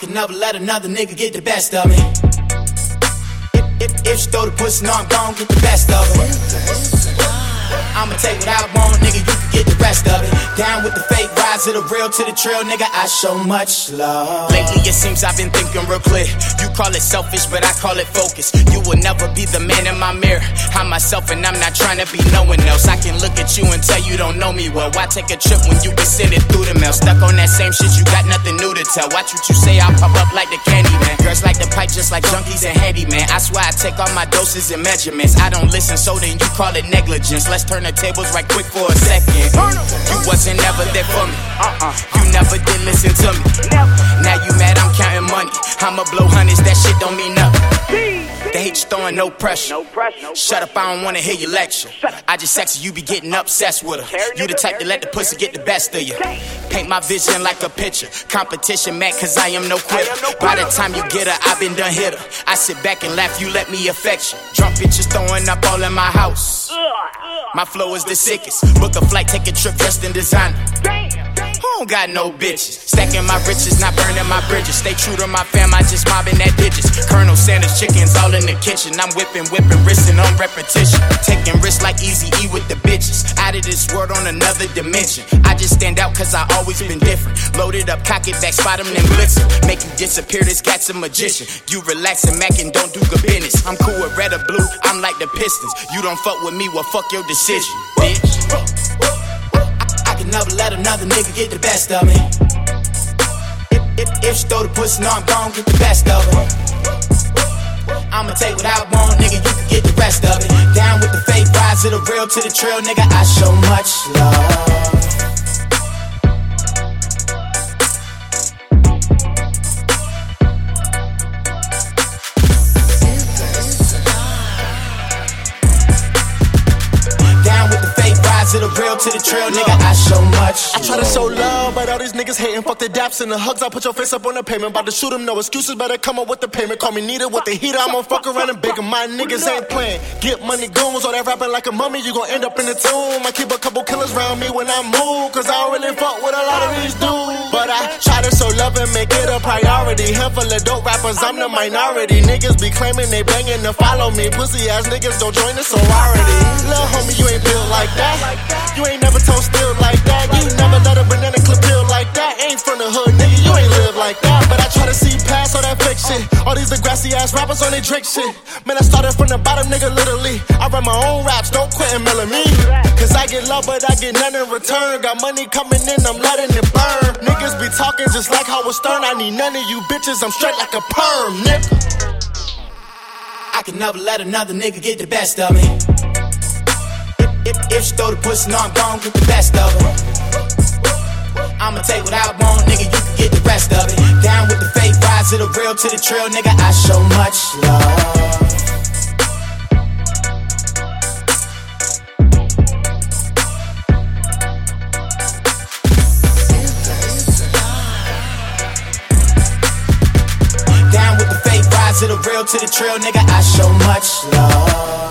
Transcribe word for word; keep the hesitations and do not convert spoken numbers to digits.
can never let another nigga get the best of me. If, if, if she throw the pussy, no, I'm gon' get the best of it. I'ma take what I want, nigga, you can get the rest of it. Down with the fake, rise to the real, to the trail, nigga, I show much love. Lately it seems I've been thinking real clear. You call it selfish, but I call it focus. You will never be the man in my mirror. I'm myself and I'm not trying to be no one else. I can look at you and tell you don't know me well. Why take a trip when you been sending through the mail? Stuck on that same shit, you got nothing new to tell. Watch what you say, I'll pop up like the candy man. Girls like the pipe just like junkies and handyman. I swear I take all my doses and measurements. I don't listen, so then you call it negligence. Let's turn the tables right quick for a second. You wasn't never there for me. Uh-uh. You never did listen to me. Now you mad I'm counting money. I'ma blow hundreds, that shit don't mean nothing. They hate you throwing no pressure. No pressure, no Shut up, I don't wanna hear you lecture. I just sexy, you be getting obsessed with her. You the type to let the pussy get the best of you. Paint my vision like a picture. Competition mad cause I am no quitter. By the time you get her, I been done hit her. I sit back and laugh, you let me affect you. Drunk bitches throwing up all in my house. My flow is the sickest. Book a flight, take a trip dressed in designer. I don't got no bitches. Stacking my riches, not burning my bridges. Stay true to my fam, I just mobbing that digits. Colonel Sanders chickens all in the kitchen. I'm whipping, whipping, wristing on repetition. Taking risks like Easy E with the bitches. Out of this world on another dimension. I just stand out cause I always been different. Loaded up, cock it back, spot them, then blitz 'em. Make you disappear, this cat's a magician. You relax and Mac and don't do good business. I'm cool with red or blue, I'm like the Pistons. You don't fuck with me, well fuck your decision, bitch. I can never let another nigga get the best of me. If, if, if she throw the pussy, no, I'm gon' get the best of it. I'ma take what I want, nigga, you can get the rest of it. Down with the fake, rise to the real, to the trail, nigga, I show much love. To the real, to the trail, nigga, I show much. I try to show love, but all these niggas hating. Fuck the daps and the hugs, I put your face up on the pavement. About to shoot them, no excuses, better come up with the payment. Call me needed with the heater, I'm gon' fuck around and bake 'em. My niggas ain't playing. Get money goons, or that rapping like a mummy, you gon' end up in the tomb. I keep a couple killers around me when I move, cause I don't really fuck with a lot of these dudes. But I try to show love and make it a priority. Handful of dope rappers, I'm the minority. Niggas be claiming they banging to follow me. Pussy ass niggas don't join the sorority. Lil' homie, you ain't built like that. You ain't never told still like that. You never let a banana clip feel like that. Ain't from the hood, nigga, you ain't live like that. But I try to see past all that fake shit. All these Degrassi ass rappers on they Drake shit. Man, I started from the bottom, nigga, literally. I run my own raps, don't quit and mail me. Cause I get love, but I get none in return. Got money coming in, I'm letting it burn. Niggas be talking just like Howard Stern. I need none of you bitches, I'm straight like a perm, nigga. I can never let another nigga get the best of me. If, if she throw the pussy, no, I'm gon' get the best of it. I'ma take what I want, nigga, you can get the rest of it. Down with the fake, rise to the real, to the trail, nigga, I show much love. Down with the fake, rise to the real, to the trail, nigga, I show much love.